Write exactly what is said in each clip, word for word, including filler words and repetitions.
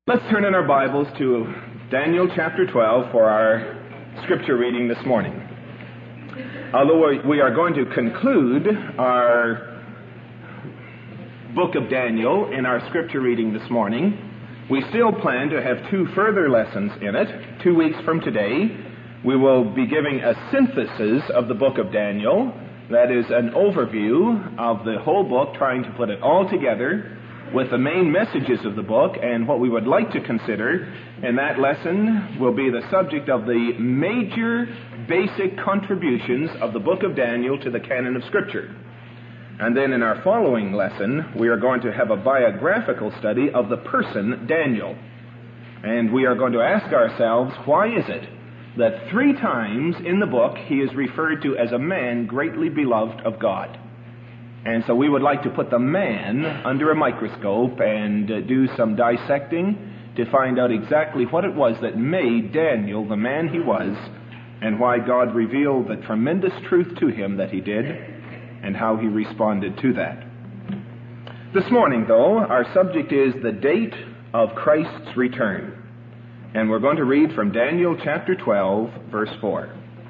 Let's turn in our Bibles to Daniel chapter twelve for our scripture reading this morning. Although we are going to conclude our book of Daniel in our scripture reading this morning, we still plan to have two further lessons in it. Two weeks from today, we will be giving a synthesis of the book of Daniel. That is an overview of the whole book, trying to put it all together with the main messages of the book. And what we would like to consider in that lesson will be the subject of the major basic contributions of the book of Daniel to the canon of Scripture. And then in our following lesson, we are going to have a biographical study of the person Daniel. And we are going to ask ourselves, why is it that three times in the book he is referred to as a man greatly beloved of God? And so we would like to put the man under a microscope and uh, do some dissecting to find out exactly what it was that made Daniel the man he was, and why God revealed the tremendous truth to him that he did, and how he responded to that. This morning, though, our subject is the date of Christ's return. And we're going to read from Daniel chapter twelve, verse four.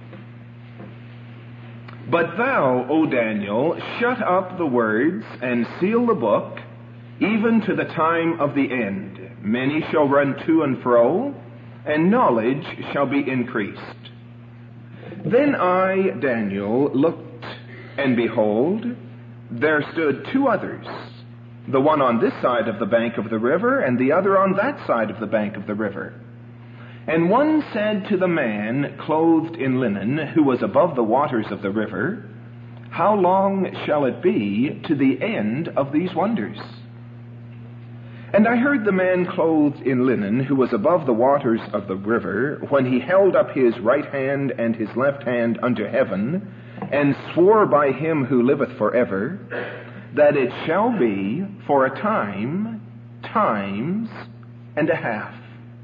But thou, O Daniel, shut up the words and seal the book, even to the time of the end. Many shall run to and fro, and knowledge shall be increased. Then I, Daniel, looked, and behold, there stood two others, the one on this side of the bank of the river, and the other on that side of the bank of the river. And one said to the man clothed in linen, who was above the waters of the river, How long shall it be to the end of these wonders? And I heard the man clothed in linen, who was above the waters of the river, when he held up his right hand and his left hand unto heaven, and swore by him who liveth forever, that it shall be for a time, times, and a half.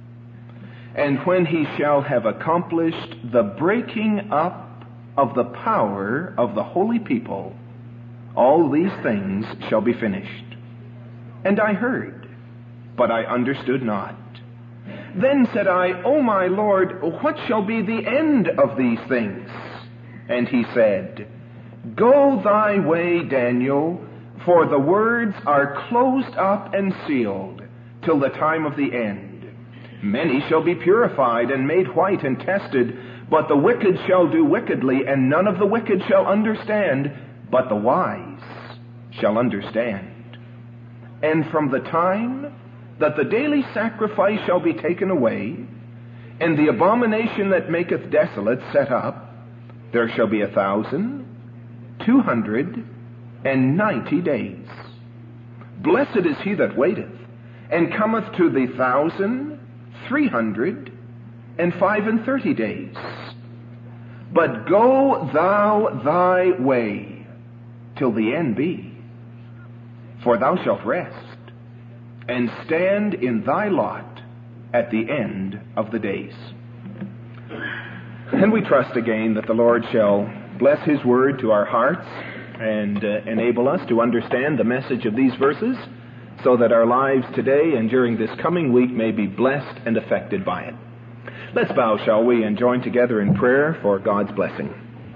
And when he shall have accomplished the breaking up of the power of the holy people, all these things shall be finished. And I heard, but I understood not. Then said I, O my Lord, what shall be the end of these things? And he said, Go thy way, Daniel, for the words are closed up and sealed till the time of the end. Many shall be purified and made white and tested, but the wicked shall do wickedly, and none of the wicked shall understand, but the wise shall understand. And from the time that the daily sacrifice shall be taken away, and the abomination that maketh desolate set up, there shall be a thousand, two hundred, and ninety days. Blessed is he that waiteth, and cometh to the thousand, three hundred and five and thirty days. But go thou thy way till the end be, for thou shalt rest, and stand in thy lot at the end of the days. And we trust again that the Lord shall bless his word to our hearts and uh, enable us to understand the message of these verses, so that our lives today and during this coming week may be blessed and affected by it. Let's bow, shall we, and join together in prayer for God's blessing.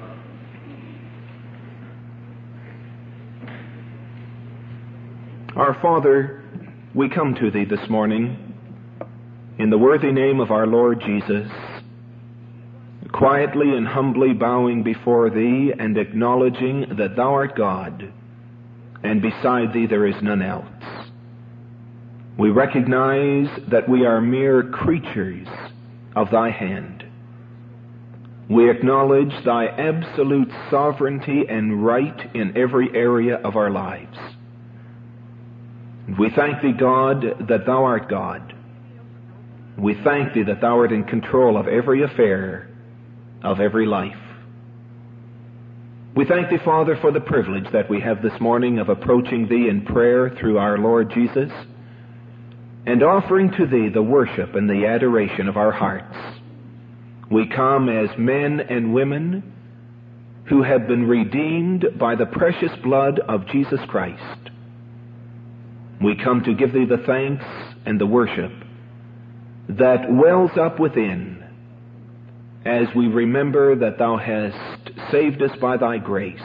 Our Father, we come to Thee this morning in the worthy name of our Lord Jesus, quietly and humbly bowing before Thee and acknowledging that Thou art God, and beside Thee there is none else. We recognize that we are mere creatures of Thy hand. We acknowledge Thy absolute sovereignty and right in every area of our lives. We thank Thee, God, that Thou art God. We thank Thee that Thou art in control of every affair of every life. We thank Thee, Father, for the privilege that we have this morning of approaching Thee in prayer through our Lord Jesus, and offering to Thee the worship and the adoration of our hearts. We come as men and women who have been redeemed by the precious blood of Jesus Christ. We come to give Thee the thanks and the worship that wells up within as we remember that Thou hast saved us by Thy grace.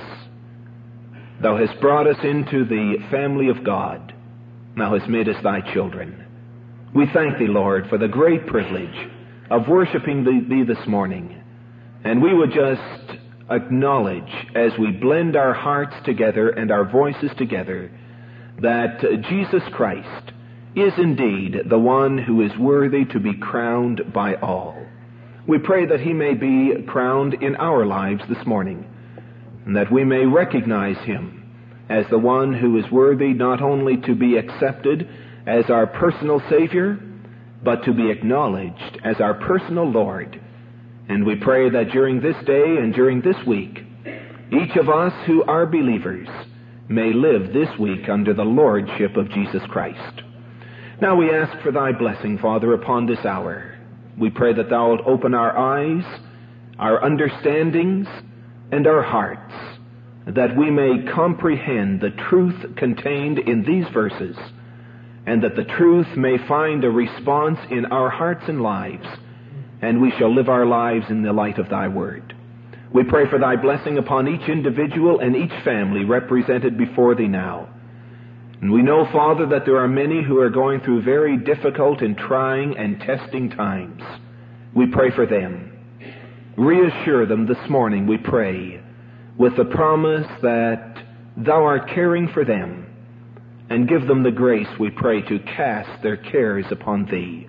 Thou hast brought us into the family of God. Thou hast made us Thy children. We thank Thee, Lord, for the great privilege of worshiping Thee this morning. And we would just acknowledge, as we blend our hearts together and our voices together, that Jesus Christ is indeed the one who is worthy to be crowned by all. We pray that He may be crowned in our lives this morning, and that we may recognize Him as the one who is worthy not only to be accepted as our personal Savior, but to be acknowledged as our personal Lord. And we pray that during this day and during this week, each of us who are believers may live this week under the Lordship of Jesus Christ. Now we ask for Thy blessing, Father, upon this hour. We pray that Thou wilt open our eyes, our understandings, and our hearts, that we may comprehend the truth contained in these verses, and that the truth may find a response in our hearts and lives, and we shall live our lives in the light of Thy Word. We pray for Thy blessing upon each individual and each family represented before Thee now. And we know, Father, that there are many who are going through very difficult and trying and testing times. We pray for them. Reassure them this morning, we pray, with the promise that Thou art caring for them, and give them the grace, we pray, to cast their cares upon Thee.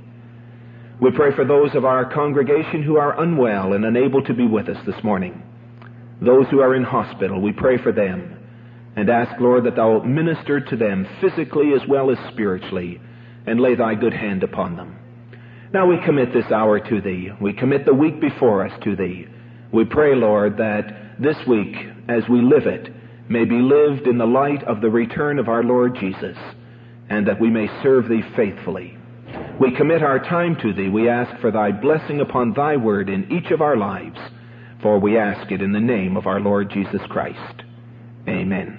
We pray for those of our congregation who are unwell and unable to be with us this morning. Those who are in hospital, we pray for them, and ask, Lord, that Thou minister to them physically as well as spiritually, and lay Thy good hand upon them. Now we commit this hour to Thee. We commit the week before us to Thee. We pray, Lord, that this week, as we live it, may be lived in the light of the return of our Lord Jesus, and that we may serve Thee faithfully. We commit our time to Thee. We ask for Thy blessing upon Thy word in each of our lives, for we ask it in the name of our Lord Jesus Christ. Amen.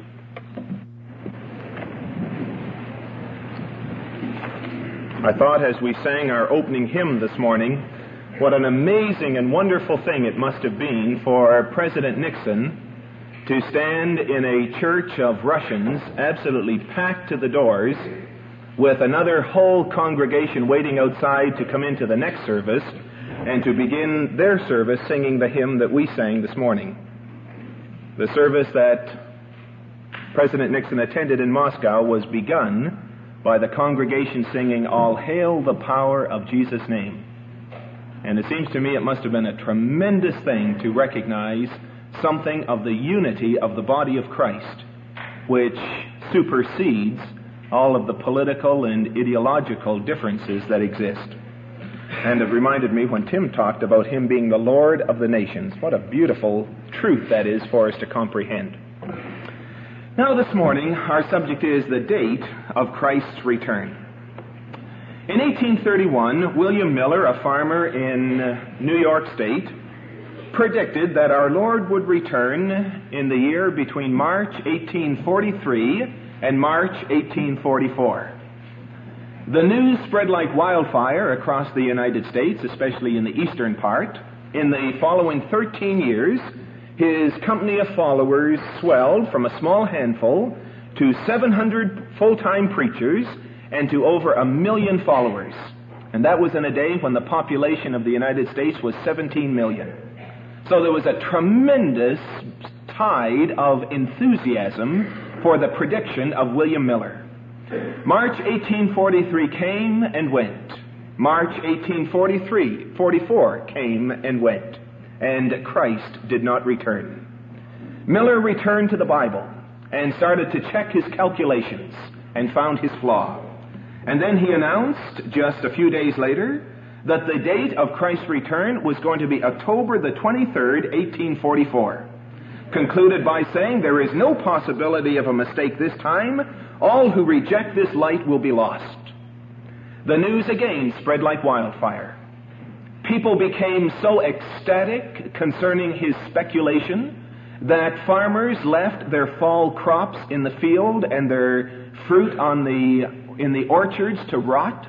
I thought as we sang our opening hymn this morning, what an amazing and wonderful thing it must have been for President Nixon to stand in a church of Russians, absolutely packed to the doors, with another whole congregation waiting outside to come into the next service, and to begin their service singing the hymn that we sang this morning. The service that President Nixon attended in Moscow was begun by the congregation singing, "All Hail the Power of Jesus' Name." And it seems to me it must have been a tremendous thing to recognize something of the unity of the body of Christ, which supersedes all of the political and ideological differences that exist. And it reminded me when Tim talked about Him being the Lord of the nations. What a beautiful truth that is for us to comprehend. Now this morning, our subject is the date of Christ's return. In eighteen thirty-one, William Miller, a farmer in New York State, predicted that our Lord would return in the year between March eighteen forty-three and March eighteen forty-four. The news spread like wildfire across the United States, especially in the eastern part. In the following thirteen years, his company of followers swelled from a small handful to seven hundred full-time preachers and to over a million followers. And that was in a day when the population of the United States was seventeen million. So there was a tremendous tide of enthusiasm for the prediction of William Miller. March eighteen forty-three came and went. March eighteen forty-three, forty-four came and went. And Christ did not return. Miller returned to the Bible and started to check his calculations and found his flaw. And then he announced, just a few days later, that the date of Christ's return was going to be October the twenty-third, eighteen forty-four. Concluded by saying, there is no possibility of a mistake this time. All who reject this light will be lost. The news again spread like wildfire. People became so ecstatic concerning his speculation that farmers left their fall crops in the field and their fruit on the in the orchards to rot,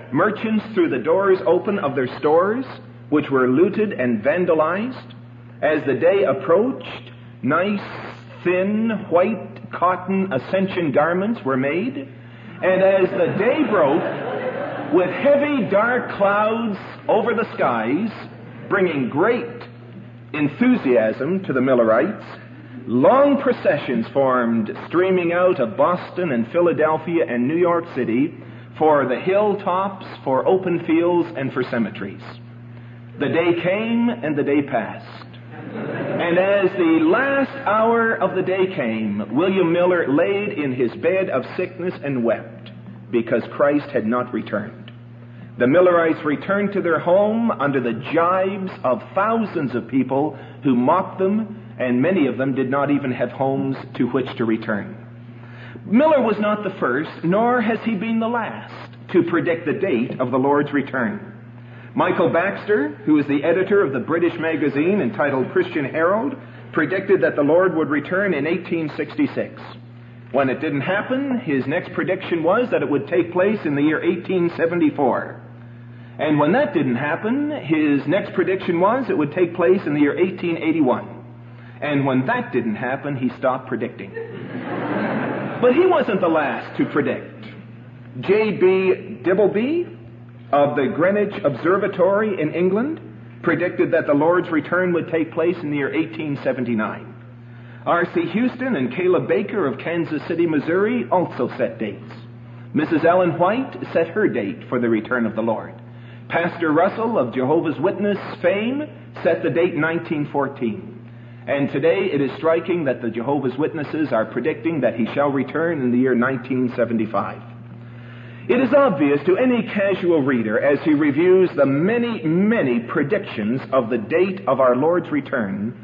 merchants threw the doors open of their stores, which were looted and vandalized. As the day approached, nice, thin, white cotton ascension garments were made. And as the day broke, with heavy dark clouds over the skies, bringing great enthusiasm to the Millerites, long processions formed, streaming out of Boston and Philadelphia and New York City for the hilltops, for open fields, and for cemeteries. The day came and the day passed. And as the last hour of the day came, William Miller laid in his bed of sickness and wept because Christ had not returned. The Millerites returned to their home under the jibes of thousands of people who mocked them, and many of them did not even have homes to which to return. Miller was not the first, nor has he been the last, to predict the date of the Lord's return. Michael Baxter, who is the editor of the British magazine entitled Christian Herald, predicted that the Lord would return in eighteen sixty-six. When it didn't happen, his next prediction was that it would take place in the year eighteen seventy-four. And when that didn't happen, his next prediction was it would take place in the year eighteen eighty-one. And when that didn't happen, he stopped predicting. But he wasn't the last to predict. J B Dibbleby of the Greenwich Observatory in England predicted that the Lord's return would take place in the year eighteen seventy-nine. R C Houston and Caleb Baker of Kansas City, Missouri also set dates. Missus Ellen White set her date for the return of the Lord. Pastor Russell of Jehovah's Witness fame set the date nineteen fourteen. And today it is striking that the Jehovah's Witnesses are predicting that he shall return in the year nineteen seventy-five. It is obvious to any casual reader as he reviews the many, many predictions of the date of our Lord's return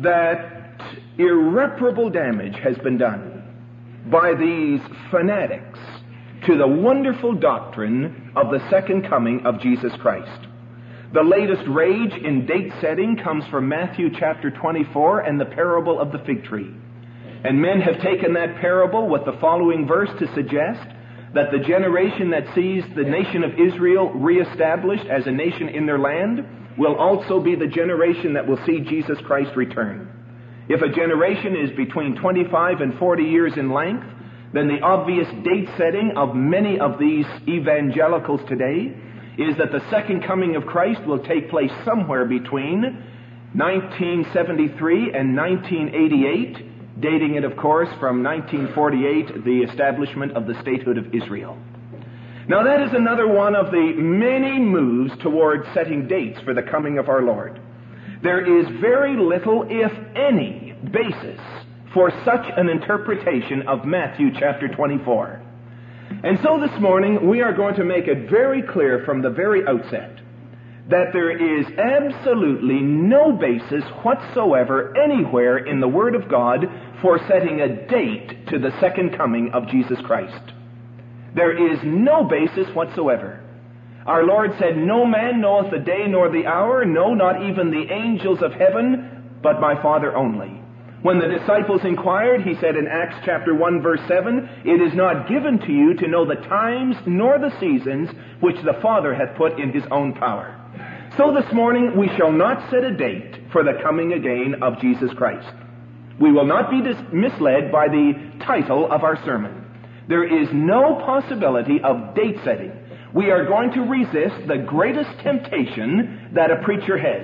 that irreparable damage has been done by these fanatics to the wonderful doctrine of the second coming of Jesus Christ. The latest rage in date setting comes from Matthew chapter twenty-four and the parable of the fig tree. And men have taken that parable with the following verse to suggest that the generation that sees the nation of Israel reestablished as a nation in their land will also be the generation that will see Jesus Christ return. If a generation is between twenty-five and forty years in length, then the obvious date setting of many of these evangelicals today is that the second coming of Christ will take place somewhere between nineteen seventy-three and nineteen eighty-eight, dating it, of course, from nineteen forty-eight, the establishment of the statehood of Israel. Now, that is another one of the many moves toward setting dates for the coming of our Lord. There is very little, if any, basis for such an interpretation of Matthew chapter twenty-four. And so this morning, we are going to make it very clear from the very outset that there is absolutely no basis whatsoever anywhere in the Word of God for setting a date to the second coming of Jesus Christ. There is no basis whatsoever. Our Lord said, "No man knoweth the day nor the hour, no, not even the angels of heaven, but my Father only." When the disciples inquired, he said in Acts chapter one, verse seven, "It is not given to you to know the times nor the seasons which the Father hath put in his own power." So this morning, we shall not set a date for the coming again of Jesus Christ. We will not be dis- misled by the title of our sermon. There is no possibility of date setting. We are going to resist the greatest temptation that a preacher has.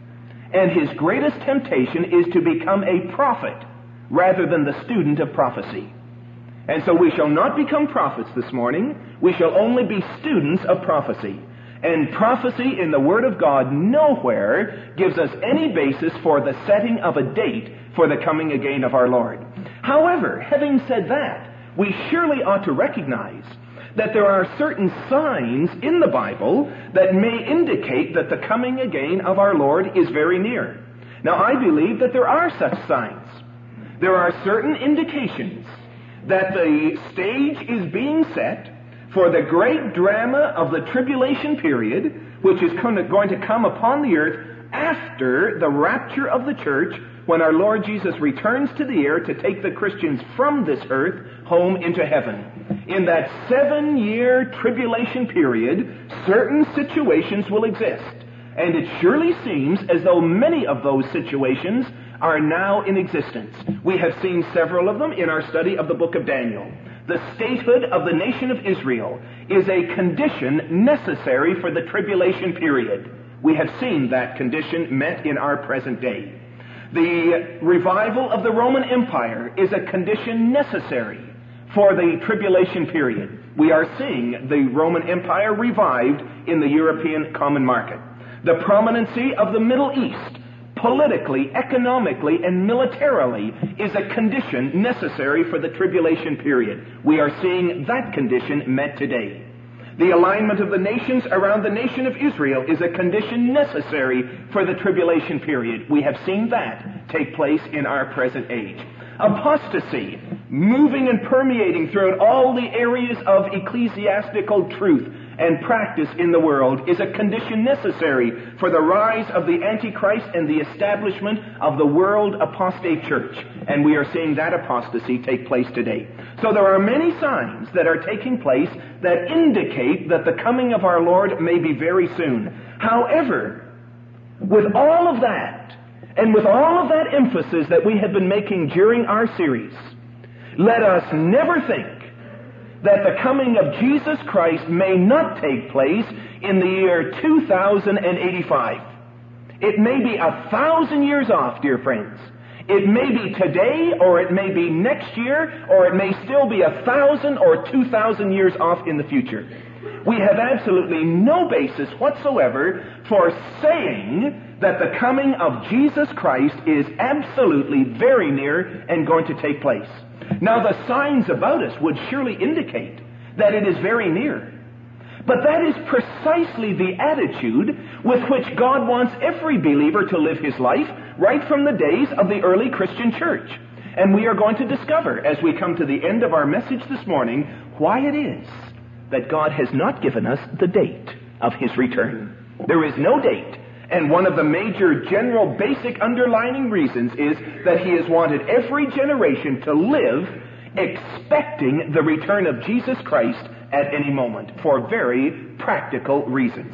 And his greatest temptation is to become a prophet rather than the student of prophecy. And so we shall not become prophets this morning. We shall only be students of prophecy. And prophecy in the Word of God nowhere gives us any basis for the setting of a date for the coming again of our Lord. However, having said that, we surely ought to recognize that there are certain signs in the Bible that may indicate that the coming again of our Lord is very near. Now, I believe that there are such signs. There are certain indications that the stage is being set for the great drama of the tribulation period, which is going to come upon the earth after the rapture of the church, when our Lord Jesus returns to the air to take the Christians from this earth home into heaven. In that seven-year tribulation period, certain situations will exist. And it surely seems as though many of those situations are now in existence. We have seen several of them in our study of the book of Daniel. The statehood of the nation of Israel is a condition necessary for the tribulation period. We have seen that condition met in our present day. The revival of the Roman Empire is a condition necessary for the tribulation period. We are seeing the Roman Empire revived in the European common market. The prominency of the Middle East, politically, economically, and militarily, is a condition necessary for the tribulation period. We are seeing that condition met today. The alignment of the nations around the nation of Israel is a condition necessary for the tribulation period. We have seen that take place in our present age. Apostasy, moving and permeating throughout all the areas of ecclesiastical truth and practice in the world, is a condition necessary for the rise of the Antichrist and the establishment of the world apostate church. And we are seeing that apostasy take place today. So there are many signs that are taking place that indicate that the coming of our Lord may be very soon. However, with all of that, and with all of that emphasis that we have been making during our series, let us never think that the coming of Jesus Christ may not take place in the year two thousand eighty-five. It may be a thousand years off, dear friends. It may be today, or it may be next year, or it may still be a thousand or two thousand years off in the future. We have absolutely no basis whatsoever for saying that the coming of Jesus Christ is absolutely very near and going to take place. Now, the signs about us would surely indicate that it is very near. But that is precisely the attitude with which God wants every believer to live his life right from the days of the early Christian church. And we are going to discover, as we come to the end of our message this morning, why it is that God has not given us the date of his return. There is no date. And one of the major general basic underlining reasons is that he has wanted every generation to live expecting the return of Jesus Christ at any moment for very practical reasons.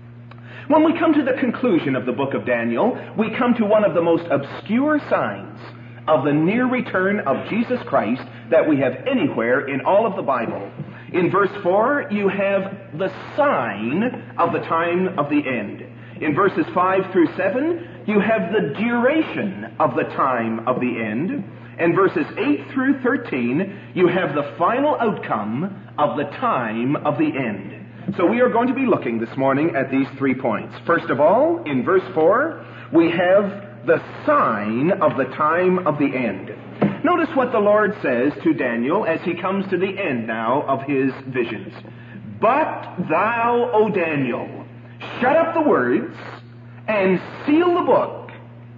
When we come to the conclusion of the book of Daniel, we come to one of the most obscure signs of the near return of Jesus Christ that we have anywhere in all of the Bible. In verse four, you have the sign of the time of the end. In verses five through seven, you have the duration of the time of the end. And verses eight through thirteen, you have the final outcome of the time of the end. So we are going to be looking this morning at these three points. First of all, in verse four, we have the sign of the time of the end. Notice what the Lord says to Daniel as he comes to the end now of his visions. But thou, O Daniel, shut up the words and seal the book,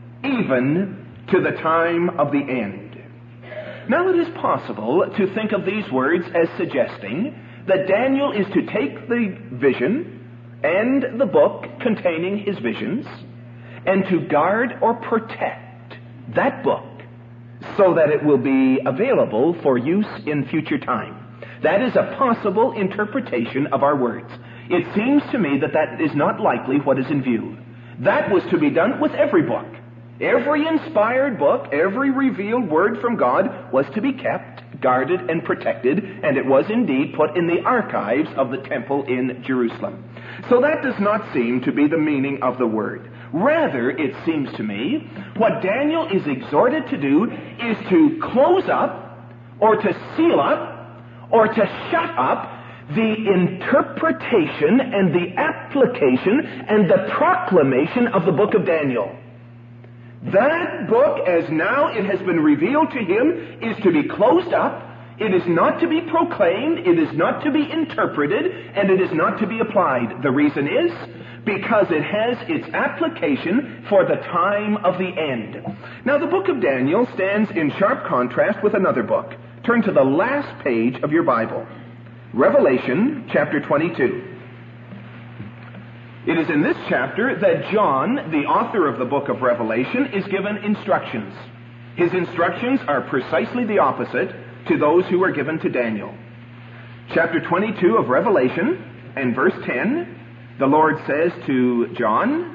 even to the time of the end. Now it is possible to think of these words as suggesting that Daniel is to take the vision and the book containing his visions and to guard or protect that book so that it will be available for use in future time. That is a possible interpretation of our words. It seems to me that that is not likely what is in view. That was to be done with every book. Every inspired book, every revealed word from God was to be kept, guarded, and protected, and it was indeed put in the archives of the temple in Jerusalem. So that does not seem to be the meaning of the word. Rather, it seems to me, what Daniel is exhorted to do is to close up, or to seal up, or to shut up the interpretation and the application and the proclamation of the book of Daniel. That book, as now it has been revealed to him, is to be closed up. It is not to be proclaimed, it is not to be interpreted, and it is not to be applied. The reason is because it has its application for the time of the end. Now, the book of Daniel stands in sharp contrast with another book. Turn to the last page of your Bible. Revelation chapter twenty-two. It is in this chapter that John, the author of the book of Revelation, is given instructions. His instructions are precisely the opposite to those who were given to Daniel. Chapter twenty-two of Revelation and verse ten, the Lord says to John,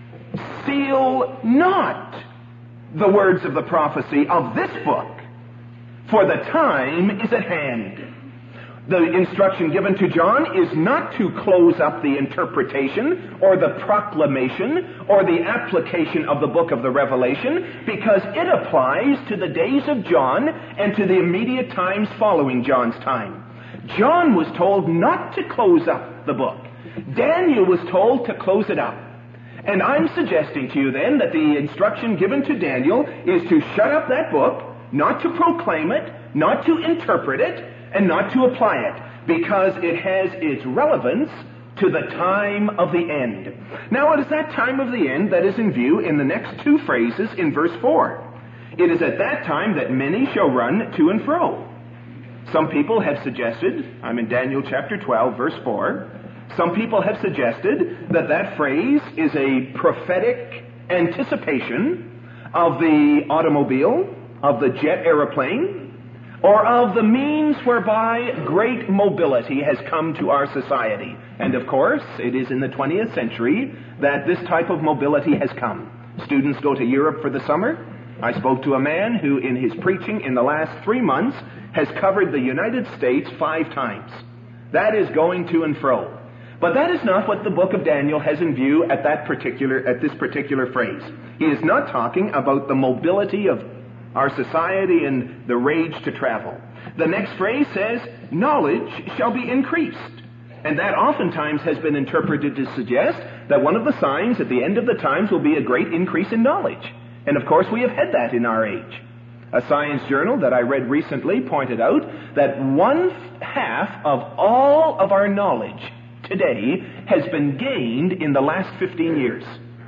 "Seal not the words of the prophecy of this book, for the time is at hand." The instruction given to John is not to close up the interpretation or the proclamation or the application of the book of the Revelation, because it applies to the days of John and to the immediate times following John's time. John was told not to close up the book. Daniel was told to close it up. And I'm suggesting to you then that the instruction given to Daniel is to shut up that book, not to proclaim it, not to interpret it, and not to apply it, because it has its relevance to the time of the end. Now, it is that time of the end that is in view in the next two phrases in verse four. It is at that time that many shall run to and fro. Some people have suggested, I'm in Daniel chapter twelve, verse four, some people have suggested that that phrase is a prophetic anticipation of the automobile, of the jet airplane, or of the means whereby great mobility has come to our society. And of course, it is in the twentieth century that this type of mobility has come. Students go to Europe for the summer. I spoke to a man who, in his preaching in the last three months, has covered the United States five times. That is going to and fro. But that is not what the book of Daniel has in view at that particular, at this particular phrase. He is not talking about the mobility of our society and the rage to travel. The next phrase says, knowledge shall be increased. And that oftentimes has been interpreted to suggest that one of the signs at the end of the times will be a great increase in knowledge. And of course we have had that in our age. A science journal that I read recently pointed out that one half of all of our knowledge today has been gained in the last fifteen years.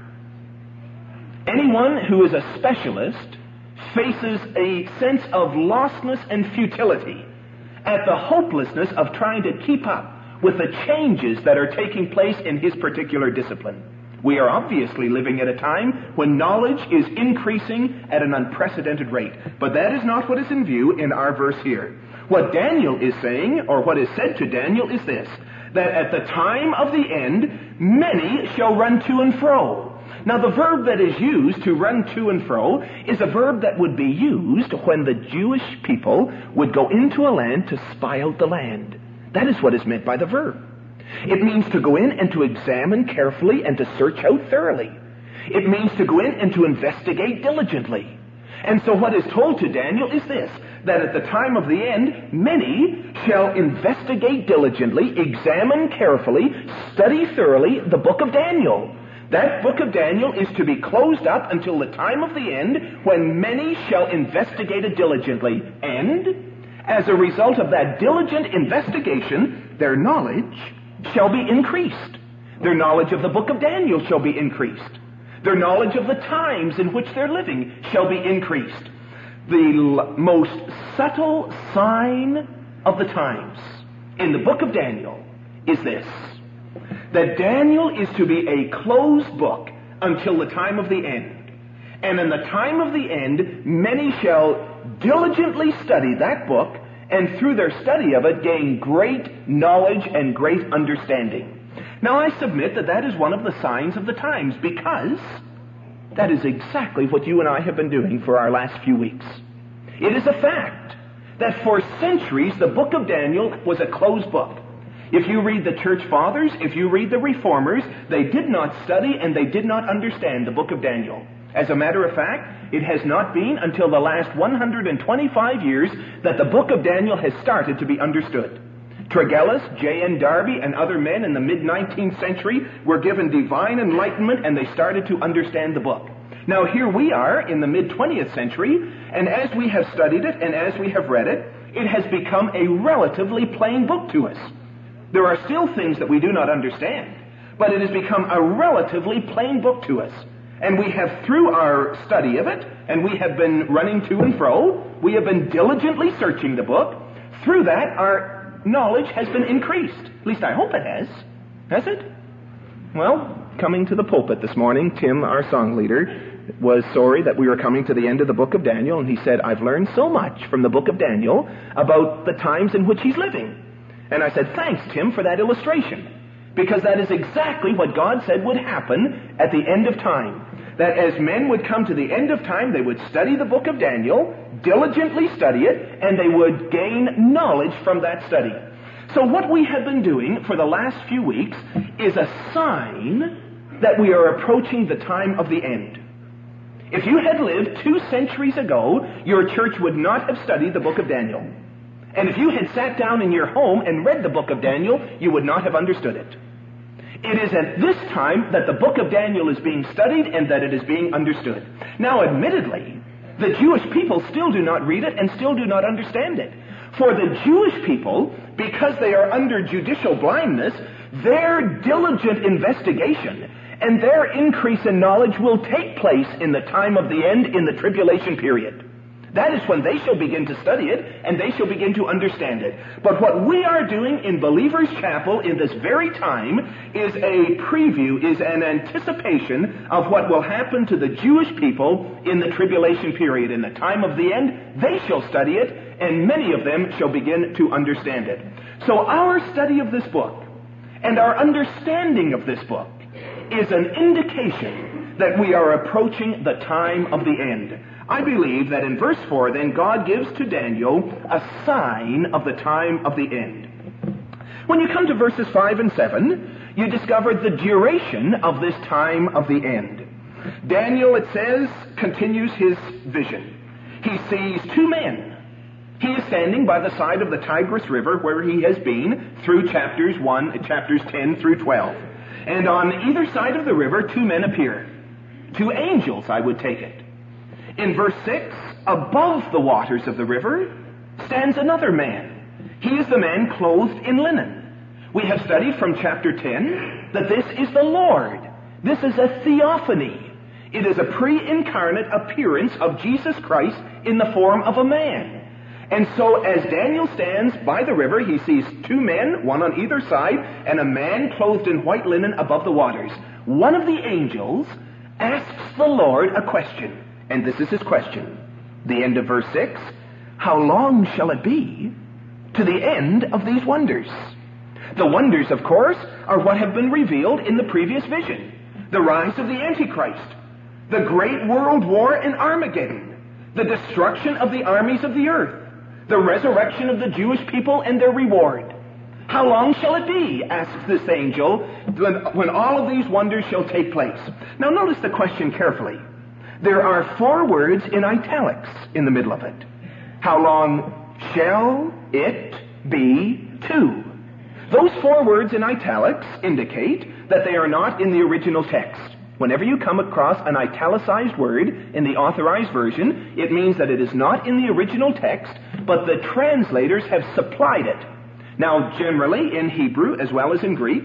Anyone who is a specialist faces a sense of lostness and futility at the hopelessness of trying to keep up with the changes that are taking place in his particular discipline. We are obviously living at a time when knowledge is increasing at an unprecedented rate. But that is not what is in view in our verse here. What Daniel is saying, or what is said to Daniel, is this, that at the time of the end, many shall run to and fro. Now, the verb that is used to run to and fro is a verb that would be used when the Jewish people would go into a land to spy out the land. That is what is meant by the verb. It means to go in and to examine carefully and to search out thoroughly. It means to go in and to investigate diligently. And so what is told to Daniel is this, that at the time of the end, many shall investigate diligently, examine carefully, study thoroughly the book of Daniel. That book of Daniel is to be closed up until the time of the end, when many shall investigate it diligently. And as a result of that diligent investigation, their knowledge shall be increased. Their knowledge of the book of Daniel shall be increased. Their knowledge of the times in which they're living shall be increased. The l- most subtle sign of the times in the book of Daniel is this, that Daniel is to be a closed book until the time of the end. And in the time of the end, many shall diligently study that book, and through their study of it, gain great knowledge and great understanding. Now, I submit that that is one of the signs of the times, because that is exactly what you and I have been doing for our last few weeks. It is a fact that for centuries, the book of Daniel was a closed book. If you read the church fathers, if you read the reformers, they did not study and they did not understand the book of Daniel. As a matter of fact, it has not been until the last one hundred twenty-five years that the book of Daniel has started to be understood. Tregelles, J N Darby, and other men in the mid-nineteenth century were given divine enlightenment, and they started to understand the book. Now here we are in the mid-twentieth century, and as we have studied it and as we have read it, it has become a relatively plain book to us. There are still things that we do not understand, but it has become a relatively plain book to us. And we have, through our study of it, and we have been running to and fro, we have been diligently searching the book. Through that, our knowledge has been increased. At least I hope it has. Has it? Well, coming to the pulpit this morning, Tim, our song leader, was sorry that we were coming to the end of the book of Daniel, and he said, I've learned so much from the book of Daniel about the times in which he's living. And I said, thanks, Tim, for that illustration. Because that is exactly what God said would happen at the end of time. That as men would come to the end of time, they would study the book of Daniel, diligently study it, and they would gain knowledge from that study. So what we have been doing for the last few weeks is a sign that we are approaching the time of the end. If you had lived two centuries ago, your church would not have studied the book of Daniel. And if you had sat down in your home and read the book of Daniel, you would not have understood it. It is at this time that the book of Daniel is being studied and that it is being understood. Now, admittedly, the Jewish people still do not read it and still do not understand it. For the Jewish people, because they are under judicial blindness, their diligent investigation and their increase in knowledge will take place in the time of the end, in the tribulation period. That is when they shall begin to study it, and they shall begin to understand it. But what we are doing in Believers Chapel in this very time is a preview, is an anticipation of what will happen to the Jewish people in the tribulation period. In the time of the end, they shall study it, and many of them shall begin to understand it. So our study of this book and our understanding of this book is an indication that we are approaching the time of the end. I believe that in verse four, then God gives to Daniel a sign of the time of the end. When you come to verses five and seven, you discover the duration of this time of the end. Daniel, it says, continues his vision. He sees two men. He is standing by the side of the Tigris River where he has been through chapters one, chapters ten through twelve. And on either side of the river, two men appear. Two angels, I would take it. In verse six, above the waters of the river, stands another man. He is the man clothed in linen. We have studied from chapter ten that this is the Lord. This is a theophany. It is a pre-incarnate appearance of Jesus Christ in the form of a man. And so as Daniel stands by the river, he sees two men, one on either side, and a man clothed in white linen above the waters. One of the angels asks the Lord a question. And this is his question. The end of verse six. How long shall it be to the end of these wonders? The wonders, of course, are what have been revealed in the previous vision. The rise of the Antichrist. The great world war in Armageddon. The destruction of the armies of the earth. The resurrection of the Jewish people and their reward. How long shall it be, asks this angel, when, when all of these wonders shall take place? Now notice the question carefully. There are four words in italics in the middle of it. How long shall it be to? Those four words in italics indicate that they are not in the original text. Whenever you come across an italicized word in the Authorized Version, it means that it is not in the original text, but the translators have supplied it. Now, generally, in Hebrew as well as in Greek,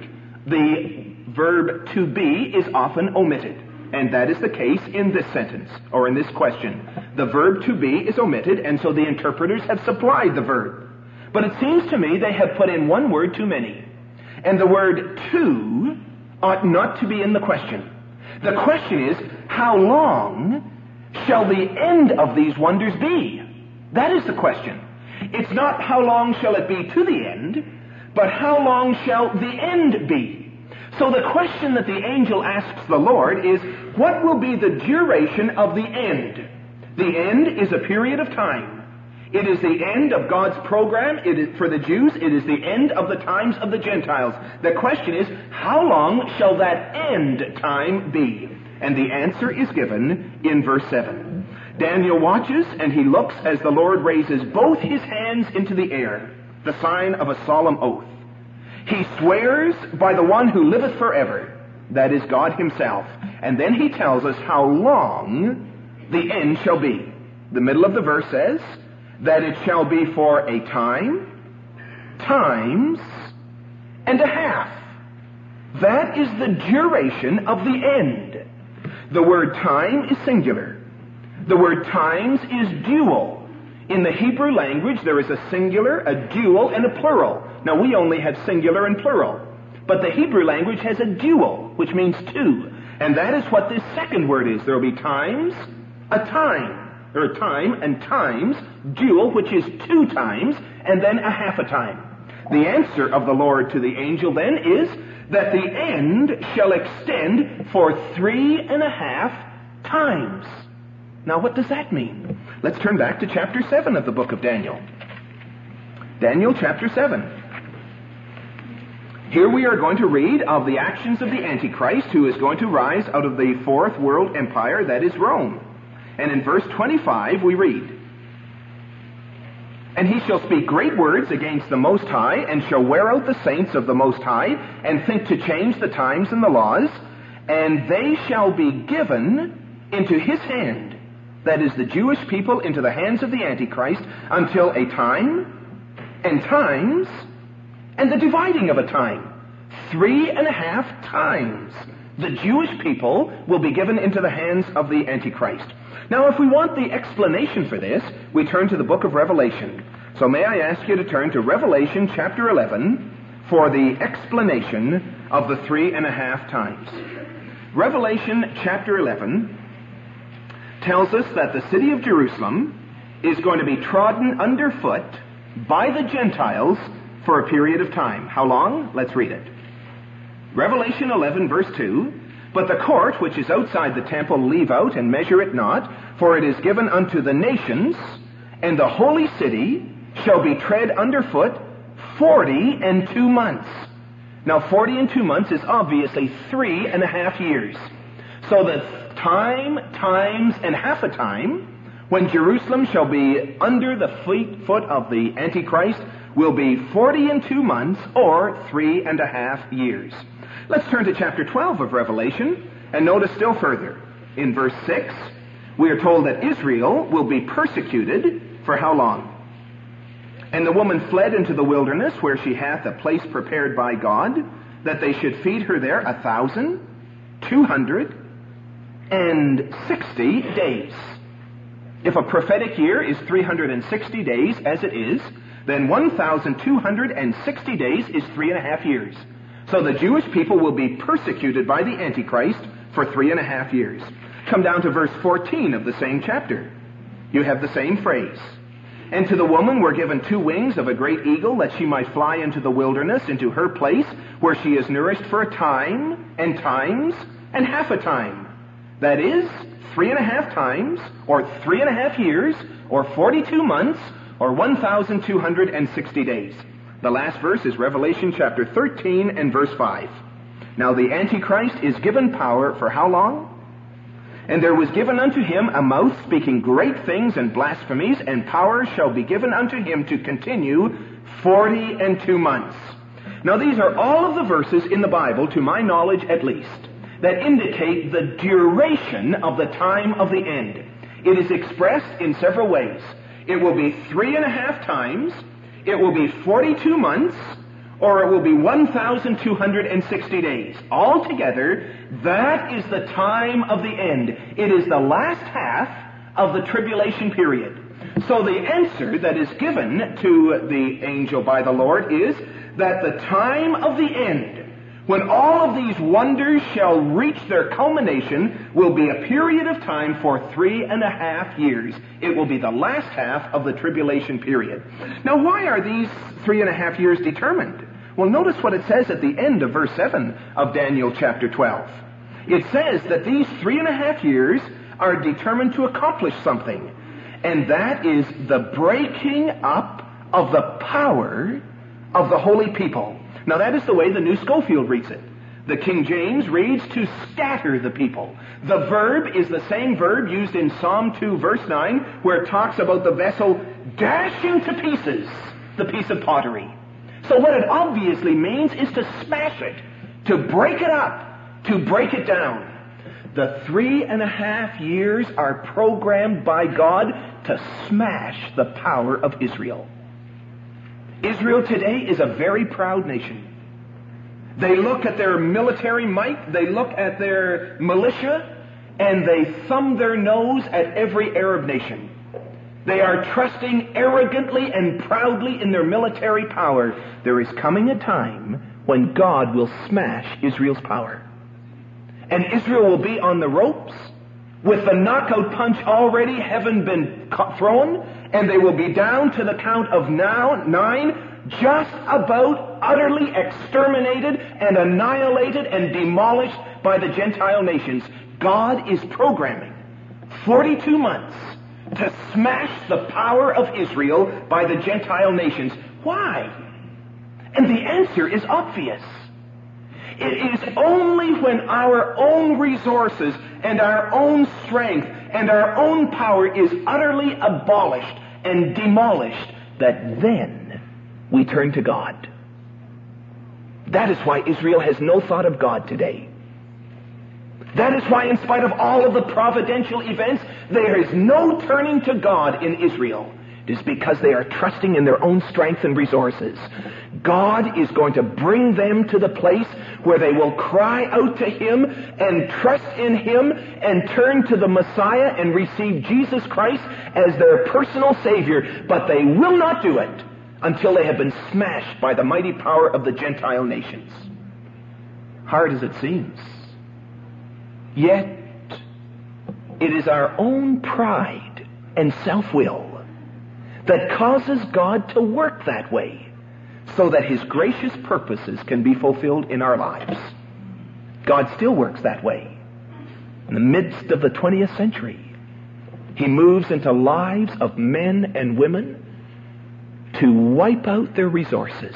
the verb to be is often omitted. And that is the case in this sentence, or in this question. The verb to be is omitted, and so the interpreters have supplied the verb. But it seems to me they have put in one word too many. And the word to ought not to be in the question. The question is, how long shall the end of these wonders be? That is the question. It's not how long shall it be to the end, but how long shall the end be? So the question that the angel asks the Lord is, what will be the duration of the end? The end is a period of time. It is the end of God's program. It is for the Jews. It is the end of the times of the Gentiles. The question is, how long shall that end time be? And the answer is given in verse seven. Daniel watches, and he looks as the Lord raises both his hands into the air, the sign of a solemn oath. He swears by the one who liveth forever, that is God himself. And then he tells us how long the end shall be. The middle of the verse says that it shall be for a time, times, and a half. That is the duration of the end. The word time is singular. The word times is dual. In the Hebrew language, there is a singular, a dual, and a plural. Now, we only have singular and plural. But the Hebrew language has a dual, which means two. And that is what this second word is. There will be times, a time, or time and times, dual, which is two times, and then a half a time. The answer of the Lord to the angel then is that the end shall extend for three and a half times. Now what does that mean? Let's turn back to chapter seven of the book of Daniel. Daniel chapter seven. Here we are going to read of the actions of the Antichrist, who is going to rise out of the fourth world empire, that is Rome. And in verse twenty-five we read, "And he shall speak great words against the Most High, and shall wear out the saints of the Most High, and think to change the times and the laws, and they shall be given into his hand," that is the Jewish people, into the hands of the Antichrist, until a time and times and the dividing of a time. Three and a half times the Jewish people will be given into the hands of the Antichrist. Now, if we want the explanation for this, we turn to the book of Revelation. So may I ask you to turn to Revelation chapter eleven for the explanation of the three and a half times. Revelation chapter eleven tells us that the city of Jerusalem is going to be trodden underfoot by the Gentiles for a period of time. How long? Let's read it. Revelation eleven, verse two, "But the court which is outside the temple leave out, and measure it not, for it is given unto the nations, and the holy city shall be tread underfoot forty and two months." Now, forty and two months is obviously three and a half years. So the time, times, and half a time, when Jerusalem shall be under the feet, foot of the Antichrist, will be forty and two months, or three and a half years. Let's turn to chapter twelve of Revelation, and notice still further. In verse six, we are told that Israel will be persecuted for how long? "And the woman fled into the wilderness, where she hath a place prepared by God, that they should feed her there a thousand, two hundred, and sixty days." If a prophetic year is three hundred sixty days, as it is, then one thousand two hundred sixty days is three and a half years. So the Jewish people will be persecuted by the Antichrist for three and a half years. Come down to verse fourteen of the same chapter. You have the same phrase. "And to the woman were given two wings of a great eagle, that she might fly into the wilderness, into her place, where she is nourished for a time, and times, and half a time." That is, three and a half times, or three and a half years, or forty-two months, or one thousand two hundred sixty days. The last verse is Revelation chapter thirteen and verse five. "Now the Antichrist is given power for how long? And there was given unto him a mouth speaking great things and blasphemies, and power shall be given unto him to continue forty and two months." Now these are all of the verses in the Bible, to my knowledge at least, that indicate the duration of the time of the end. It is expressed in several ways. It will be three and a half times, it will be forty-two months, or it will be one thousand two hundred sixty days. Altogether, that is the time of the end. It is the last half of the tribulation period. So the answer that is given to the angel by the Lord is that the time of the end, when all of these wonders shall reach their culmination, will be a period of time for three and a half years. It will be the last half of the tribulation period. Now, why are these three and a half years determined? Well, notice what it says at the end of verse seven of Daniel chapter twelve. It says that these three and a half years are determined to accomplish something, and that is the breaking up of the power of the holy people. Now that is the way the New Schofield reads it. The King James reads to scatter the people. The verb is the same verb used in Psalm two verse nine, where it talks about the vessel dashing to pieces the piece of pottery. So what it obviously means is to smash it, to break it up, to break it down. The three and a half years are programmed by God to smash the power of Israel. Israel today is a very proud nation. They look at their military might, they look at their militia, and they thumb their nose at every Arab nation. They are trusting arrogantly and proudly in their military power. There is coming a time when God will smash Israel's power. And Israel will be on the ropes, with the knockout punch already having been thrown, and they will be down to the count of now nine, just about utterly exterminated and annihilated and demolished by the Gentile nations. God is programming forty-two months to smash the power of Israel by the Gentile nations. Why? And the answer is obvious. It is only when our own resources and our own strength and our own power is utterly abolished and demolished that then we turn to God. That is why Israel has no thought of God today. That is why, in spite of all of the providential events, there is no turning to God in Israel. It is because they are trusting in their own strength and resources. God is going to bring them to the place where they will cry out to Him and trust in Him and turn to the Messiah and receive Jesus Christ as their personal Savior. But they will not do it until they have been smashed by the mighty power of the Gentile nations. Hard as it seems. Yet, it is our own pride and self-will that causes God to work that way so that His gracious purposes can be fulfilled in our lives. God still works that way. In the midst of the twentieth century, He moves into lives of men and women to wipe out their resources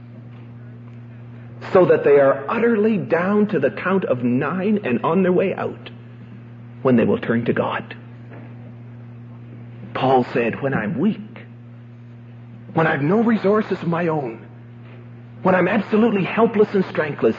so that they are utterly down to the count of nine and on their way out when they will turn to God. Paul said, when I'm weak, when I've no resources of my own, when I'm absolutely helpless and strengthless,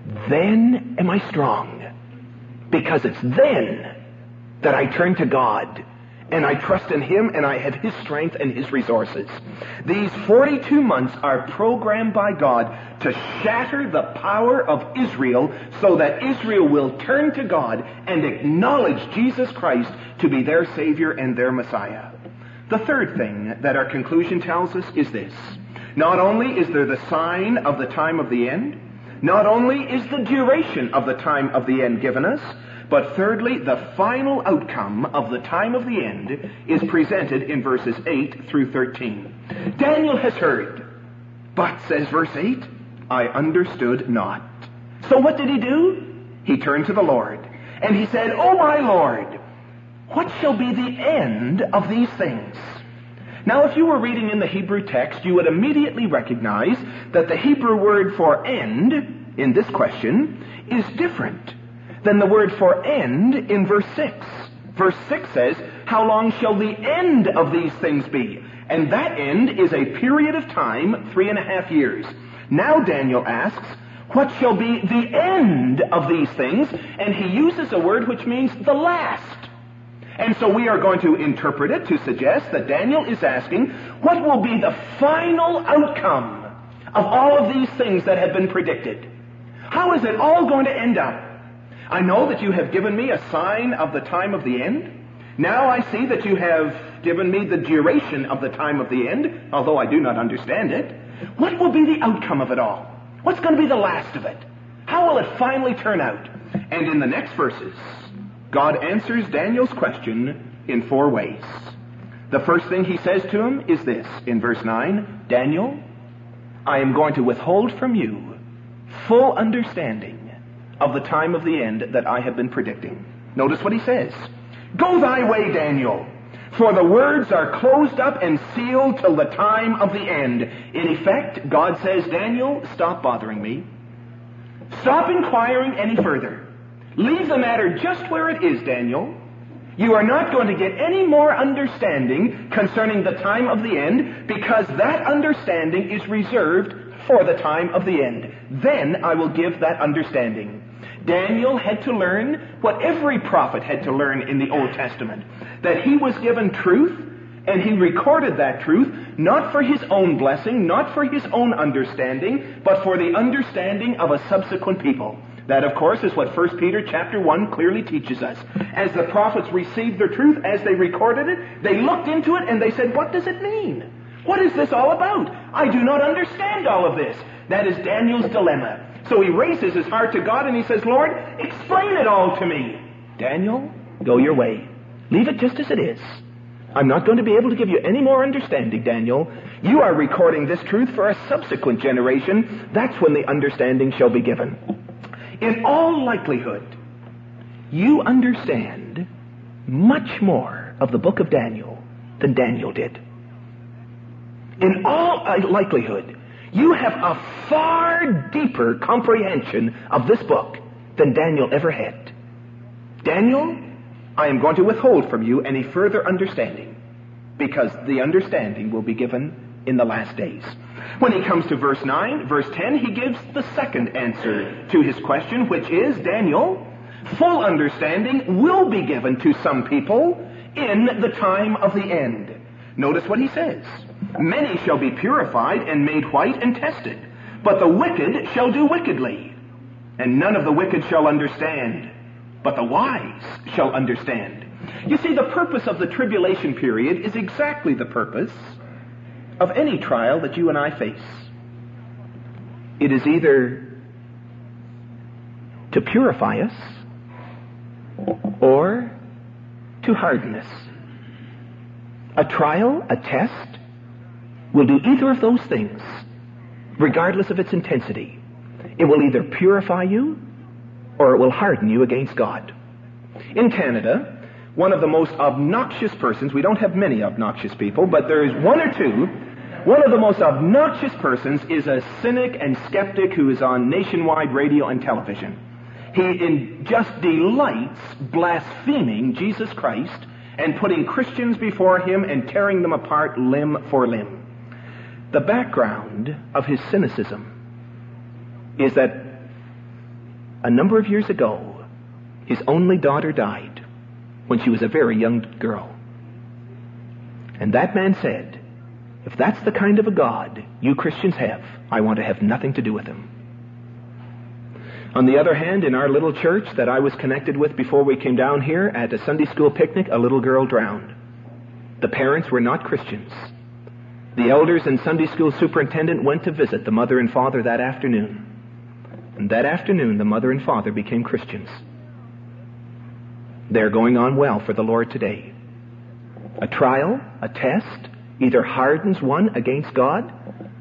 then am I strong. Because it's then that I turn to God and I trust in Him and I have His strength and His resources. These forty-two months are programmed by God to shatter the power of Israel so that Israel will turn to God and acknowledge Jesus Christ to be their Savior and their Messiah. The third thing that our conclusion tells us is this. Not only is there the sign of the time of the end, not only is the duration of the time of the end given us, but thirdly, the final outcome of the time of the end is presented in verses eight through thirteen. Daniel has heard, but, says verse eight, I understood not. So what did he do? He turned to the Lord, and he said, O my Lord, what shall be the end of these things? Now, if you were reading in the Hebrew text, you would immediately recognize that the Hebrew word for end in this question is different than the word for end in verse six. Verse six says, how long shall the end of these things be? And that end is a period of time, three and a half years. Now Daniel asks, what shall be the end of these things? And he uses a word which means the last. And so we are going to interpret it to suggest that Daniel is asking, what will be the final outcome of all of these things that have been predicted? How is it all going to end up? I know that you have given me a sign of the time of the end. Now I see that you have given me the duration of the time of the end, although I do not understand it. What will be the outcome of it all? What's going to be the last of it? How will it finally turn out? And in the next verses, God answers Daniel's question in four ways. The first thing he says to him is this, in verse nine, Daniel, I am going to withhold from you full understanding of the time of the end that I have been predicting. Notice what he says. Go thy way, Daniel, for the words are closed up and sealed till the time of the end. In effect, God says, Daniel, stop bothering me. Stop inquiring any further. Leave the matter just where it is, Daniel. You are not going to get any more understanding concerning the time of the end, because that understanding is reserved for the time of the end. Then I will give that understanding. Daniel had to learn what every prophet had to learn in the Old Testament, that he was given truth, and he recorded that truth not for his own blessing, not for his own understanding, but for the understanding of a subsequent people. That, of course, is what First Peter chapter one clearly teaches us. As the prophets received their truth, as they recorded it, they looked into it and they said, what does it mean? What is this all about? I do not understand all of this. That is Daniel's dilemma. So he raises his heart to God and he says, Lord, explain it all to me. Daniel, go your way. Leave it just as it is. I'm not going to be able to give you any more understanding, Daniel. You are recording this truth for a subsequent generation. That's when the understanding shall be given. In all likelihood, you understand much more of the book of Daniel than Daniel did. In all likelihood, you have a far deeper comprehension of this book than Daniel ever had. Daniel, I am going to withhold from you any further understanding, because the understanding will be given in the last days. When he comes to verse nine, verse ten, he gives the second answer to his question, which is, Daniel, full understanding will be given to some people in the time of the end. Notice what he says. Many shall be purified and made white and tested, but the wicked shall do wickedly. And none of the wicked shall understand, but the wise shall understand. You see, the purpose of the tribulation period is exactly the purpose of any trial that you and I face. It is either to purify us or to harden us. A trial, a test, will do either of those things, regardless of its intensity. It will either purify you or it will harden you against God. In Canada, one of the most obnoxious persons, we don't have many obnoxious people, but there is one or two, one of the most obnoxious persons is a cynic and skeptic who is on nationwide radio and television. He in just delights blaspheming Jesus Christ and putting Christians before him and tearing them apart limb for limb. The background of his cynicism is that a number of years ago, his only daughter died when she was a very young girl. And that man said, if that's the kind of a God you Christians have, I want to have nothing to do with him. On the other hand, in our little church that I was connected with before we came down here, at a Sunday school picnic, a little girl drowned. The parents were not Christians. The elders and Sunday school superintendent went to visit the mother and father that afternoon. And that afternoon, the mother and father became Christians. They're going on well for the Lord today. A trial, a test, either hardens one against God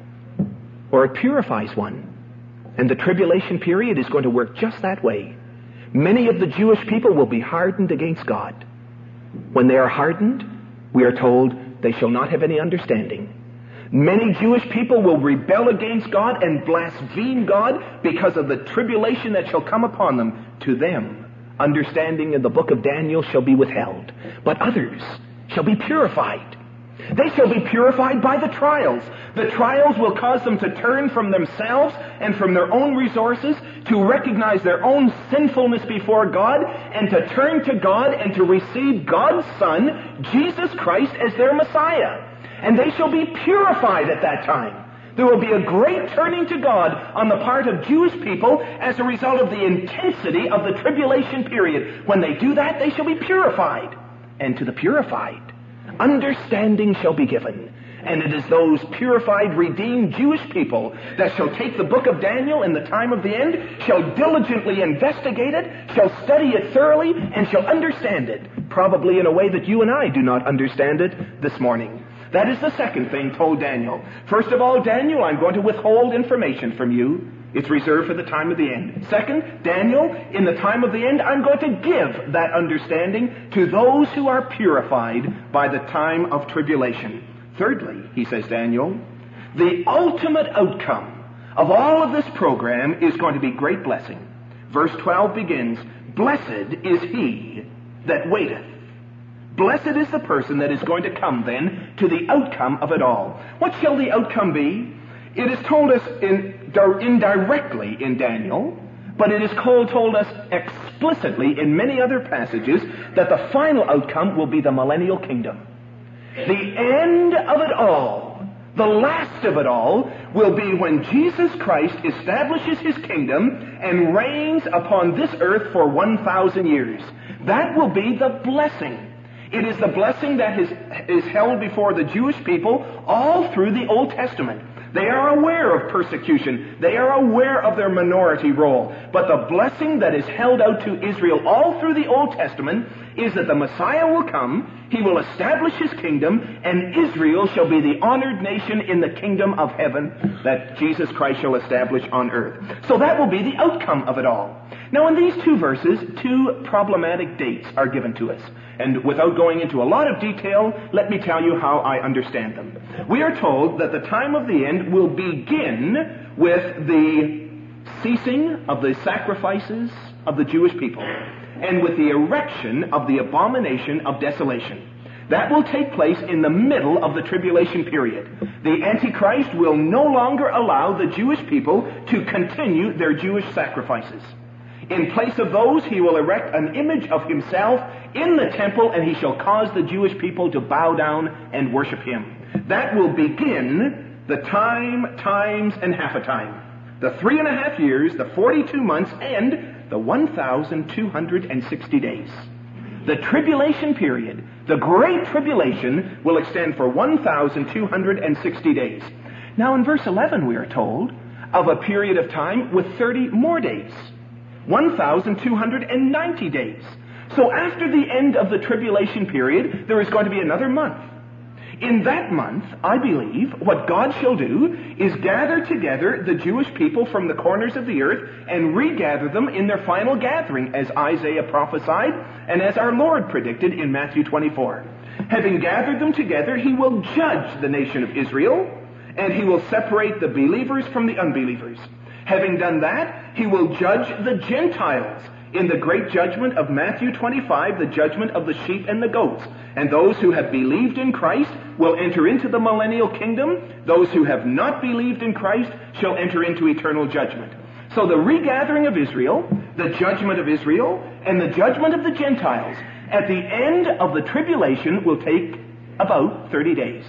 or it purifies one. And the tribulation period is going to work just that way. Many of the Jewish people will be hardened against God. When they are hardened, we are told they shall not have any understanding. Many Jewish people will rebel against God and blaspheme God because of the tribulation that shall come upon them. To them, understanding in the book of Daniel shall be withheld. But others shall be purified. They shall be purified by the trials. The trials will cause them to turn from themselves and from their own resources, to recognize their own sinfulness before God, and to turn to God and to receive God's Son, Jesus Christ, as their Messiah. And they shall be purified at that time. There will be a great turning to God on the part of Jewish people as a result of the intensity of the tribulation period. When they do that, they shall be purified. And to the purified, understanding shall be given. And it is those purified, redeemed Jewish people that shall take the book of Daniel in the time of the end, shall diligently investigate it, shall study it thoroughly, and shall understand it, probably in a way that you and I do not understand it this morning. That is the second thing told Daniel. First of all, Daniel, I'm going to withhold information from you. It's reserved for the time of the end. Second, Daniel, in the time of the end, I'm going to give that understanding to those who are purified by the time of tribulation. Thirdly, he says, Daniel, the ultimate outcome of all of this program is going to be great blessing. Verse twelve begins, blessed is he that waiteth. Blessed is the person that is going to come then to the outcome of it all. What shall the outcome be? It is told us in, indirectly in Daniel, but it is called, told us explicitly in many other passages that the final outcome will be the millennial kingdom. The end of it all, the last of it all, will be when Jesus Christ establishes his kingdom and reigns upon this earth for one thousand years. That will be the blessing. It is the blessing that is, is held before the Jewish people all through the Old Testament. They are aware of persecution. They are aware of their minority role. But the blessing that is held out to Israel all through the Old Testament is that the Messiah will come, he will establish his kingdom, and Israel shall be the honored nation in the kingdom of heaven that Jesus Christ shall establish on earth. So that will be the outcome of it all. Now in these two verses, two problematic dates are given to us. And without going into a lot of detail, let me tell you how I understand them. We are told that the time of the end will begin with the ceasing of the sacrifices of the Jewish people and with the erection of the abomination of desolation. That will take place in the middle of the tribulation period. The Antichrist will no longer allow the Jewish people to continue their Jewish sacrifices. In place of those, he will erect an image of himself in the temple, and he shall cause the Jewish people to bow down and worship him. That will begin the time, times, and half a time. The three and a half years, the forty-two months, and the one thousand two hundred sixty days. The tribulation period, the great tribulation, will extend for one thousand two hundred sixty days. Now in verse eleven we are told of a period of time with thirty more days. one thousand two hundred ninety days. So after the end of the tribulation period, there is going to be another month. In that month, I believe, what God shall do is gather together the Jewish people from the corners of the earth and regather them in their final gathering, as Isaiah prophesied and as our Lord predicted in Matthew twenty-four. Having gathered them together, he will judge the nation of Israel, and he will separate the believers from the unbelievers. Having done that, he will judge the Gentiles in the great judgment of Matthew twenty-five, the judgment of the sheep and the goats. And those who have believed in Christ will enter into the millennial kingdom. Those who have not believed in Christ shall enter into eternal judgment. So the regathering of Israel, the judgment of Israel, and the judgment of the Gentiles at the end of the tribulation will take about thirty days.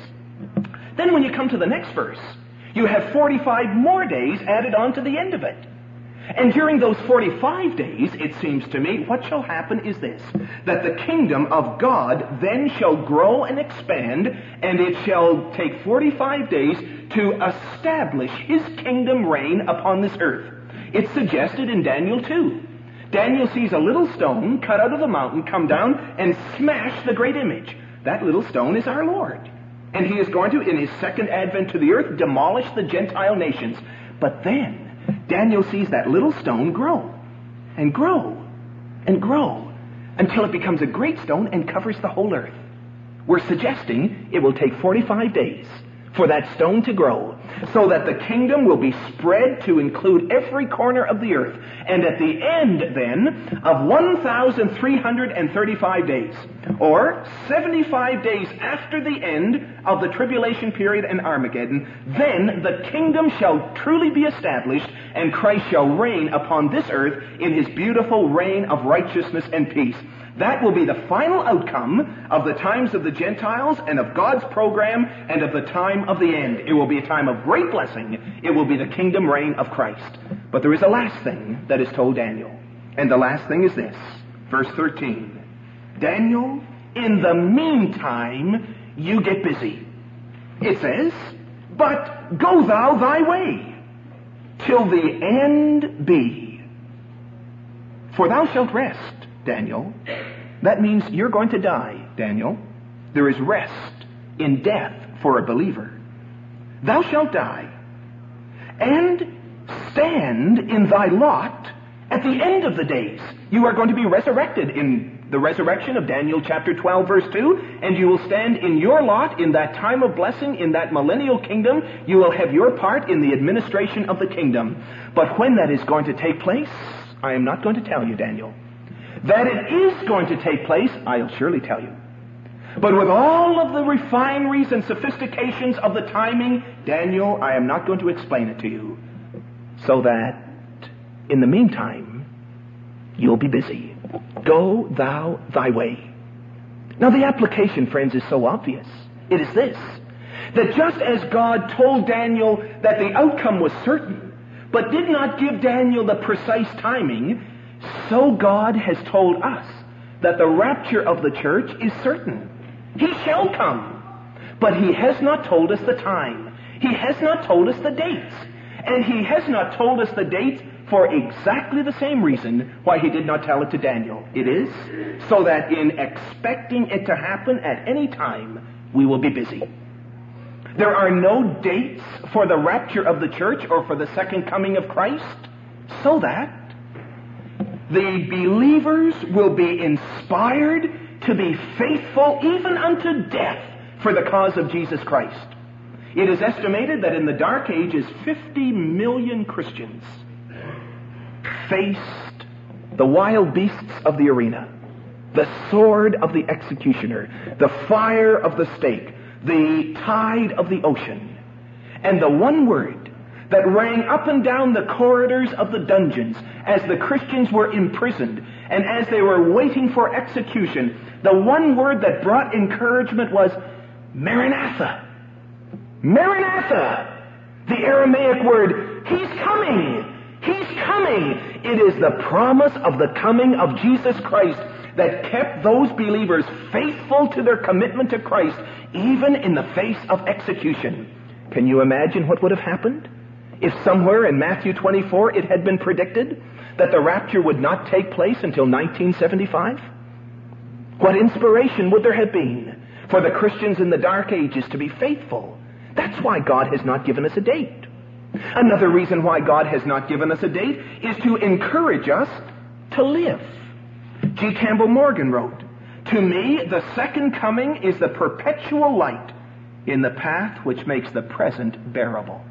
Then when you come to the next verse, you have forty-five more days added on to the end of it. And during those forty-five days, it seems to me, what shall happen is this, that the kingdom of God then shall grow and expand, and it shall take forty-five days to establish his kingdom reign upon this earth. It's suggested in Daniel two. Daniel sees a little stone cut out of the mountain come down and smash the great image. That little stone is our Lord. And he is going to, in his second advent to the earth, demolish the Gentile nations. But then Daniel sees that little stone grow and grow and grow until it becomes a great stone and covers the whole earth. We're suggesting it will take forty-five days for that stone to grow, so that the kingdom will be spread to include every corner of the earth. And at the end, then, of one thousand three hundred thirty-five days, or seventy-five days after the end of the tribulation period and Armageddon, then the kingdom shall truly be established, and Christ shall reign upon this earth in his beautiful reign of righteousness and peace. That will be the final outcome of the times of the Gentiles and of God's program and of the time of the end. It will be a time of great blessing. It will be the kingdom reign of Christ. But there is a last thing that is told Daniel. And the last thing is this, verse thirteen. Daniel, in the meantime, you get busy. It says, but go thou thy way, till the end be. For thou shalt rest, Daniel. That means you're going to die, Daniel. There is rest in death for a believer. Thou shalt die, and stand in thy lot at the end of the days. You are going to be resurrected in the resurrection of Daniel chapter twelve, verse two, and you will stand in your lot in that time of blessing, in that millennial kingdom. You will have your part in the administration of the kingdom. But when that is going to take place, I am not going to tell you, Daniel. That it is going to take place, I'll surely tell you. But with all of the refineries and sophistications of the timing, Daniel, I am not going to explain it to you. So that, in the meantime, you'll be busy. Go thou thy way. Now the application, friends, is so obvious. It is this, that just as God told Daniel that the outcome was certain, but did not give Daniel the precise timing, so God has told us that the rapture of the church is certain. He shall come, but he has not told us the time. He has not told us the dates. And he has not told us the dates for exactly the same reason why he did not tell it to Daniel. It is so that in expecting it to happen at any time, we will be busy. There are no dates for the rapture of the church or for the second coming of Christ, so that the believers will be inspired to be faithful even unto death for the cause of Jesus Christ. It is estimated that in the Dark Ages, fifty million Christians faced the wild beasts of the arena, the sword of the executioner, the fire of the stake, the tide of the ocean, and the one word that rang up and down the corridors of the dungeons as the Christians were imprisoned and as they were waiting for execution, the one word that brought encouragement was Maranatha. Maranatha! The Aramaic word, He's coming! He's coming! It is the promise of the coming of Jesus Christ that kept those believers faithful to their commitment to Christ, even in the face of execution. Can you imagine what would have happened if somewhere in Matthew twenty-four it had been predicted that the rapture would not take place until nineteen seventy-five? What inspiration would there have been for the Christians in the Dark Ages to be faithful? That's why God has not given us a date. Another reason why God has not given us a date is to encourage us to live. G. Campbell Morgan wrote, "To me, the second coming is the perpetual light in the path which makes the present bearable."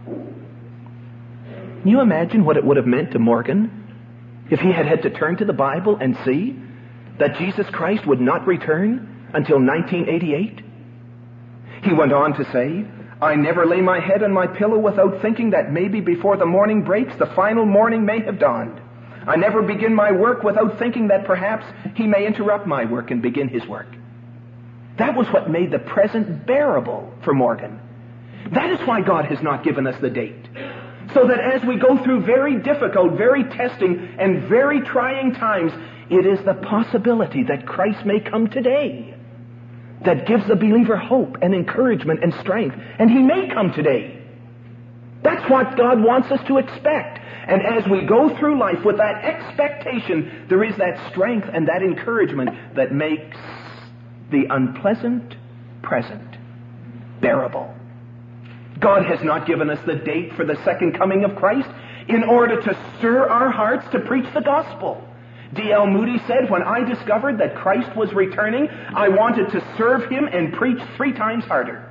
Can you imagine what it would have meant to Morgan if he had had to turn to the Bible and see that Jesus Christ would not return until nineteen eighty-eight? He went on to say, "I never lay my head on my pillow without thinking that maybe before the morning breaks, the final morning may have dawned. I never begin my work without thinking that perhaps He may interrupt my work and begin His work." That was what made the present bearable for Morgan. That is why God has not given us the date. So that as we go through very difficult, very testing, and very trying times, it is the possibility that Christ may come today that gives the believer hope and encouragement and strength. And He may come today. That's what God wants us to expect. And as we go through life with that expectation, there is that strength and that encouragement that makes the unpleasant present bearable. God has not given us the date for the second coming of Christ in order to stir our hearts to preach the gospel. D L Moody said, "When I discovered that Christ was returning, I wanted to serve Him and preach three times harder."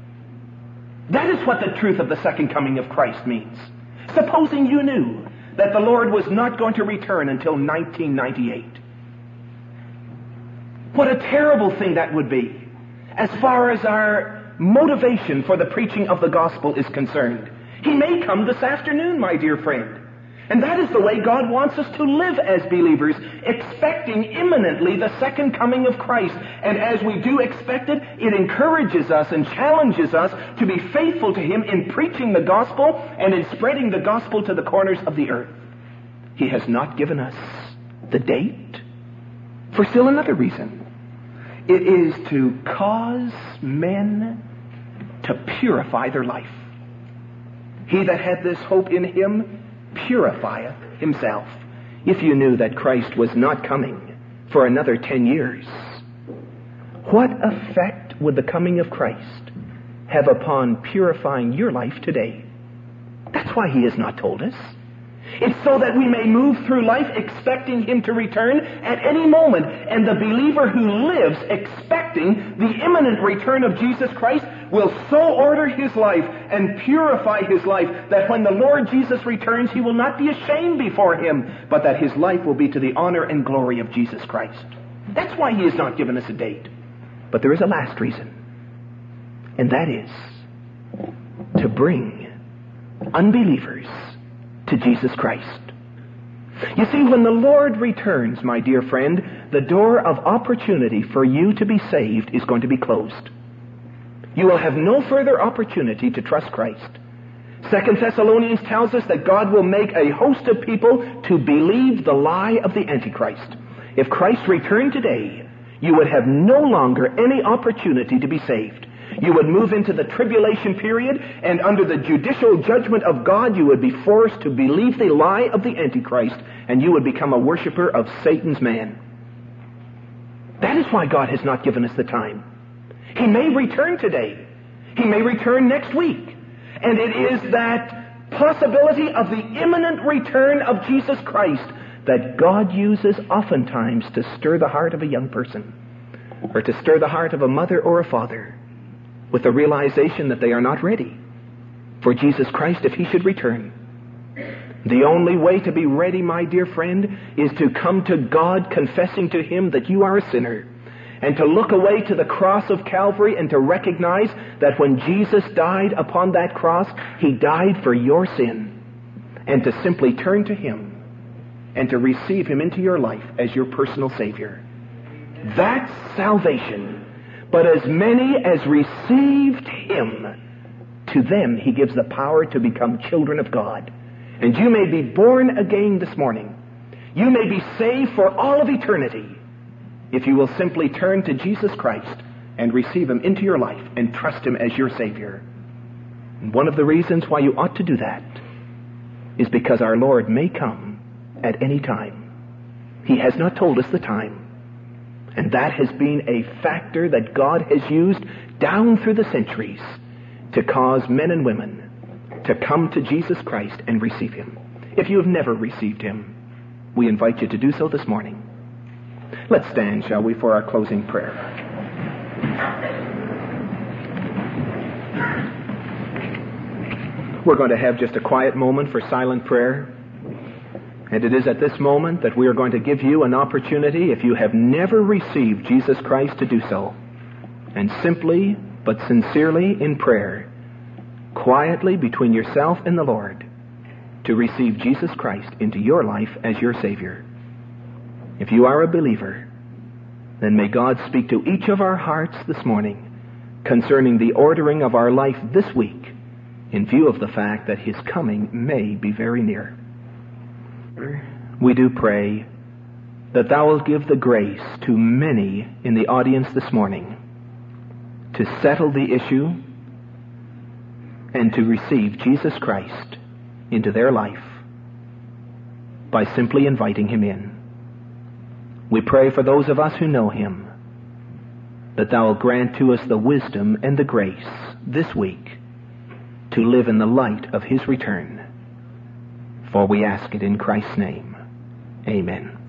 That is what the truth of the second coming of Christ means. Supposing you knew that the Lord was not going to return until nineteen ninety-eight. What a terrible thing that would be as far as our motivation for the preaching of the gospel is concerned. He may come this afternoon, my dear friend. And that is the way God wants us to live as believers, expecting imminently the second coming of Christ. And as we do expect it, it encourages us and challenges us to be faithful to Him in preaching the gospel and in spreading the gospel to the corners of the earth. He has not given us the date for still another reason. It is to cause men to purify their life. He that hath this hope in Him purifieth himself. If you knew that Christ was not coming for another ten years, what effect would the coming of Christ have upon purifying your life today? That's why He has not told us. It's so that we may move through life expecting Him to return at any moment. And the believer who lives expecting the imminent return of Jesus Christ will so order his life and purify his life that when the Lord Jesus returns, he will not be ashamed before Him, but that his life will be to the honor and glory of Jesus Christ. That's why He has not given us a date. But there is a last reason, and that is to bring unbelievers to Jesus Christ. You see, when the Lord returns, my dear friend, the door of opportunity for you to be saved is going to be closed. You will have no further opportunity to trust Christ. Second Thessalonians tells us that God will make a host of people to believe the lie of the Antichrist. If Christ returned today, you would have no longer any opportunity to be saved. You would move into the tribulation period, and under the judicial judgment of God, you would be forced to believe the lie of the Antichrist, and you would become a worshiper of Satan's man. That is why God has not given us the time. He may return today. He may return next week. And it is that possibility of the imminent return of Jesus Christ that God uses oftentimes to stir the heart of a young person, or to stir the heart of a mother or a father, with the realization that they are not ready for Jesus Christ if He should return. The only way to be ready, my dear friend, is to come to God confessing to Him that you are a sinner, and to look away to the cross of Calvary and to recognize that when Jesus died upon that cross, He died for your sin, and to simply turn to Him and to receive Him into your life as your personal Savior. That's salvation. But as many as received Him, to them He gives the power to become children of God. And you may be born again this morning. You may be saved for all of eternity if you will simply turn to Jesus Christ and receive Him into your life and trust Him as your Savior. And one of the reasons why you ought to do that is because our Lord may come at any time. He has not told us the time. And that has been a factor that God has used down through the centuries to cause men and women to come to Jesus Christ and receive Him. If you have never received Him, we invite you to do so this morning. Let's stand, shall we, for our closing prayer. We're going to have just a quiet moment for silent prayer. And it is at this moment that we are going to give you an opportunity, if you have never received Jesus Christ, to do so. And simply, but sincerely in prayer, quietly between yourself and the Lord, to receive Jesus Christ into your life as your Savior. If you are a believer, then may God speak to each of our hearts this morning concerning the ordering of our life this week, in view of the fact that His coming may be very near. We do pray that Thou wilt give the grace to many in the audience this morning to settle the issue and to receive Jesus Christ into their life by simply inviting Him in. We pray for those of us who know Him, that Thou wilt grant to us the wisdom and the grace this week to live in the light of His return. For we ask it in Christ's name. Amen.